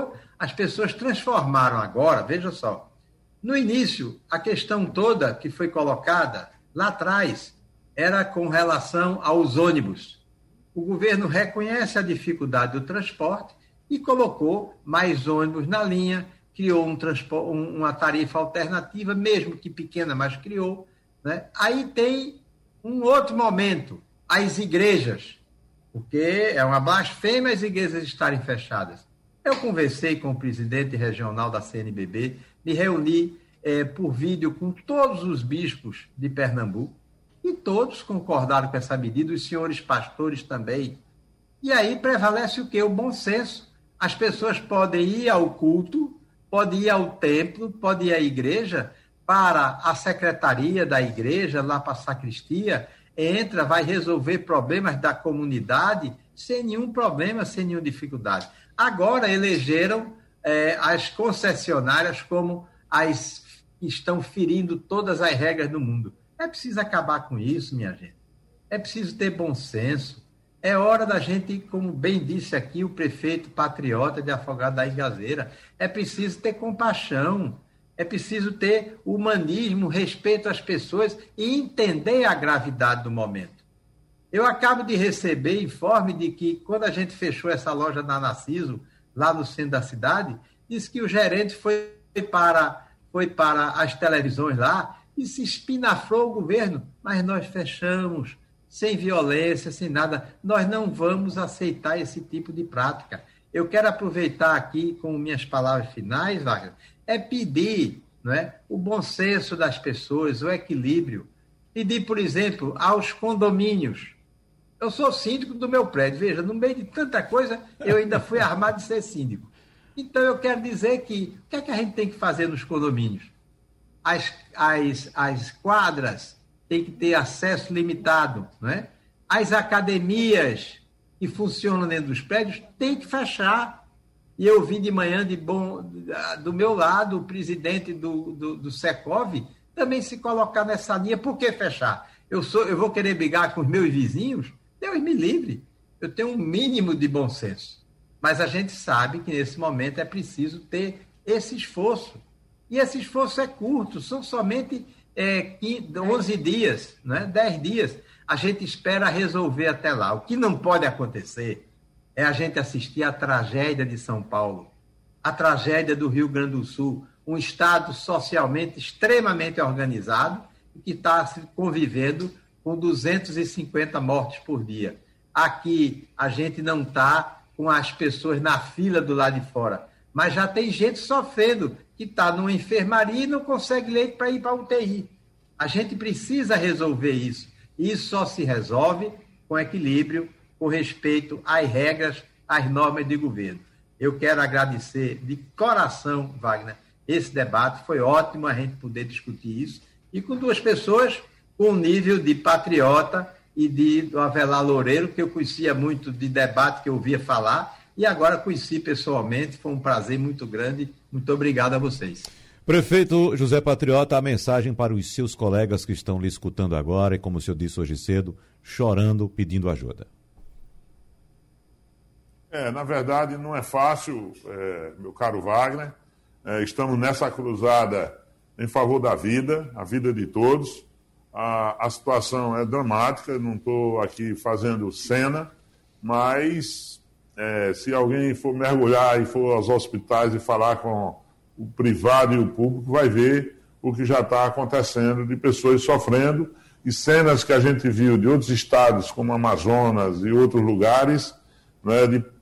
as pessoas transformaram agora, veja só, no início, a questão toda que foi colocada lá atrás era com relação aos ônibus. O governo reconhece a dificuldade do transporte e colocou mais ônibus na linha, criou uma tarifa alternativa, mesmo que pequena, mas criou, né? Aí tem um outro momento, as igrejas, porque é uma blasfêmia as igrejas estarem fechadas. Eu conversei com o presidente regional da CNBB, me reuni por vídeo com todos os bispos de Pernambuco, e todos concordaram com essa medida, os senhores pastores também. E aí prevalece o quê? O bom senso. As pessoas podem ir ao culto, podem ir ao templo, podem ir à igreja, para a secretaria da igreja, lá para a sacristia, entra, vai resolver problemas da comunidade sem nenhum problema, sem nenhuma dificuldade. Agora elegeram as concessionárias como as que estão ferindo todas as regras do mundo. É preciso acabar com isso, minha gente. É preciso ter bom senso. É hora da gente, como bem disse aqui o prefeito patriota de Afogado da Ingazeira, é preciso ter compaixão, é preciso ter humanismo, respeito às pessoas e entender a gravidade do momento. Eu acabo de receber informe de que, quando a gente fechou essa loja da Narciso, lá no centro da cidade, disse que o gerente foi para as televisões lá e se espinafrou o governo, mas nós fechamos, sem violência, sem nada. Nós não vamos aceitar esse tipo de prática. Eu quero aproveitar aqui, com minhas palavras finais, Wagner, pedir, não é, o bom senso das pessoas, o equilíbrio. Pedir, por exemplo, aos condomínios. Eu sou síndico do meu prédio. Veja, no meio de tanta coisa, eu ainda fui armado de ser síndico. Então, eu quero dizer que o que é que a gente tem que fazer nos condomínios? As quadras têm que ter acesso limitado, não é? As academias que funcionam dentro dos prédios têm que fechar. E eu vi de manhã, do meu lado, o presidente do Secov também se colocar nessa linha. Por que fechar? Eu vou querer brigar com os meus vizinhos? Deus me livre. Eu tenho um mínimo de bom senso. Mas a gente sabe que, nesse momento, é preciso ter esse esforço. E esse esforço é curto, são somente 11 dias, né? 10 dias. A gente espera resolver até lá. O que não pode acontecer é a gente assistir a tragédia de São Paulo, a tragédia do Rio Grande do Sul, um estado socialmente extremamente organizado e que está convivendo com 250 mortes por dia. Aqui a gente não está com as pessoas na fila do lado de fora, mas já tem gente sofrendo, que está numa enfermaria e não consegue leite para ir para a UTI. A gente precisa resolver isso. Isso só se resolve com equilíbrio, com respeito às regras, às normas de governo. Eu quero agradecer de coração, Wagner, esse debate. Foi ótimo a gente poder discutir isso. E com duas pessoas com um nível de patriota e do Avelar Loureiro, que eu conhecia muito de debate, que eu ouvia falar, e agora conheci pessoalmente. Foi um prazer muito grande. Muito obrigado a vocês. Prefeito José Patriota, a mensagem para os seus colegas que estão lhe escutando agora e, como o senhor disse hoje cedo, chorando, pedindo ajuda. Na verdade, não é fácil, meu caro Wagner. Estamos nessa cruzada em favor da vida, a vida de todos. A situação é dramática, não estou aqui fazendo cena, mas se alguém for mergulhar e for aos hospitais e falar com o privado e o público, vai ver o que já está acontecendo de pessoas sofrendo, e cenas que a gente viu de outros estados, como Amazonas e outros lugares, né,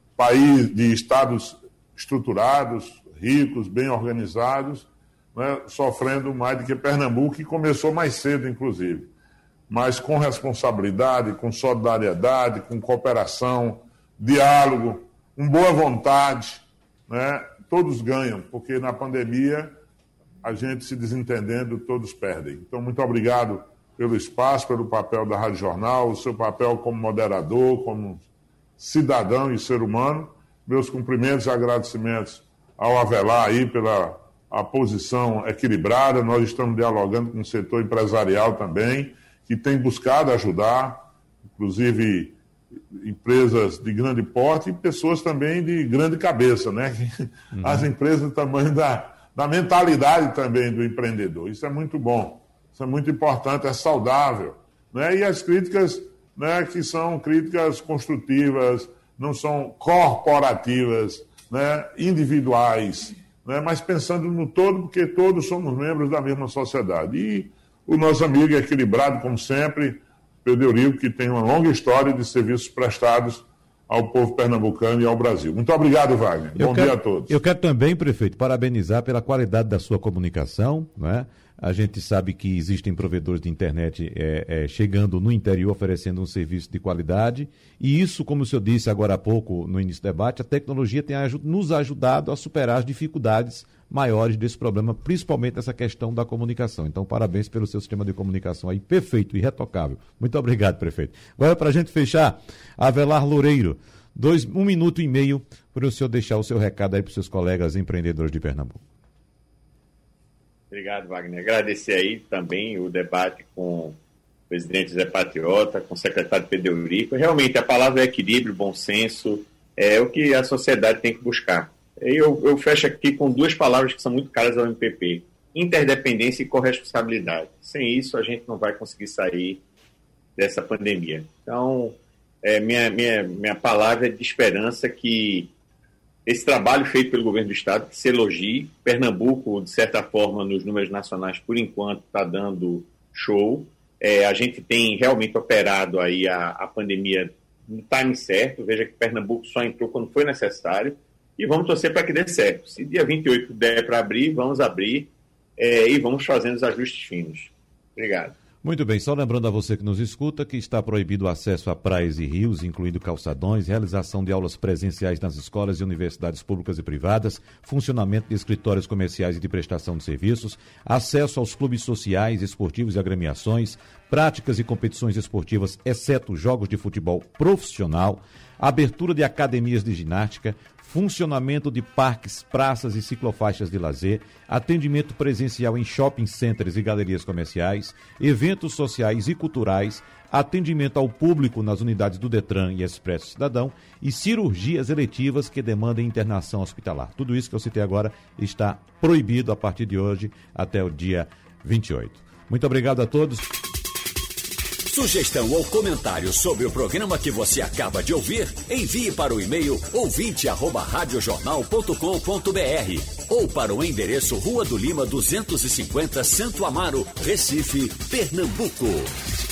de estados estruturados, ricos, bem organizados, né, sofrendo mais do que Pernambuco, que começou mais cedo, inclusive. Mas com responsabilidade, com solidariedade, com cooperação, diálogo, com boa vontade, né, todos ganham, porque na pandemia, a gente se desentendendo, todos perdem. Então, muito obrigado pelo espaço, pelo papel da Rádio Jornal, o seu papel como moderador, como cidadão e ser humano. Meus cumprimentos e agradecimentos ao Avelar aí pela a posição equilibrada. Nós estamos dialogando com o setor empresarial também, que tem buscado ajudar, inclusive empresas de grande porte e pessoas também de grande cabeça, né? As empresas do tamanho da mentalidade também do empreendedor. Isso é muito bom, isso é muito importante, é saudável, né? E as críticas, né, que são críticas construtivas, não são corporativas, né, individuais, né, mas pensando no todo, porque todos somos membros da mesma sociedade. E o nosso amigo é equilibrado, como sempre, Pedro Eurico, que tem uma longa história de serviços prestados ao povo pernambucano e ao Brasil. Muito obrigado, Wagner. Bom dia a todos. Eu quero também, prefeito, parabenizar pela qualidade da sua comunicação, né? A gente sabe que existem provedores de internet chegando no interior oferecendo um serviço de qualidade, e isso, como o senhor disse agora há pouco no início do debate, a tecnologia tem nos ajudado a superar as dificuldades maiores desse problema, principalmente nessa questão da comunicação. Então, parabéns pelo seu sistema de comunicação aí, perfeito, irretocável. Muito obrigado, prefeito. Agora, para a gente fechar, Avelar Loureiro, 1 minuto e meio para o senhor deixar o seu recado aí para os seus colegas empreendedores de Pernambuco. Obrigado, Wagner. Agradecer aí também o debate com o presidente José Patriota, com o secretário Pedro Eurico. Realmente, a palavra é equilíbrio, bom senso, é o que a sociedade tem que buscar. Eu fecho aqui com duas palavras que são muito caras ao MPP: interdependência e corresponsabilidade. Sem isso, a gente não vai conseguir sair dessa pandemia. Então, minha palavra é de esperança que esse trabalho feito pelo governo do Estado, que se elogie. Pernambuco, de certa forma, nos números nacionais, por enquanto, está dando show. A gente tem realmente operado aí a pandemia no time certo. Veja que Pernambuco só entrou quando foi necessário. E vamos torcer para que dê certo. Se dia 28 der para abrir, vamos abrir e vamos fazendo os ajustes finos. Obrigado. Muito bem, só lembrando a você que nos escuta que está proibido o acesso a praias e rios, incluindo calçadões, realização de aulas presenciais nas escolas e universidades públicas e privadas, funcionamento de escritórios comerciais e de prestação de serviços, acesso aos clubes sociais, esportivos e agremiações, práticas e competições esportivas, exceto jogos de futebol profissional, abertura de academias de ginástica, funcionamento de parques, praças e ciclofaixas de lazer, atendimento presencial em shopping centers e galerias comerciais, eventos sociais e culturais, atendimento ao público nas unidades do Detran e Expresso Cidadão e cirurgias eletivas que demandem internação hospitalar. Tudo isso que eu citei agora está proibido a partir de hoje até o dia 28. Muito obrigado a todos. Sugestão ou comentário sobre o programa que você acaba de ouvir, envie para o e-mail ouvinte@radiojornal.com.br ou para o endereço Rua do Lima 250, Santo Amaro, Recife, Pernambuco.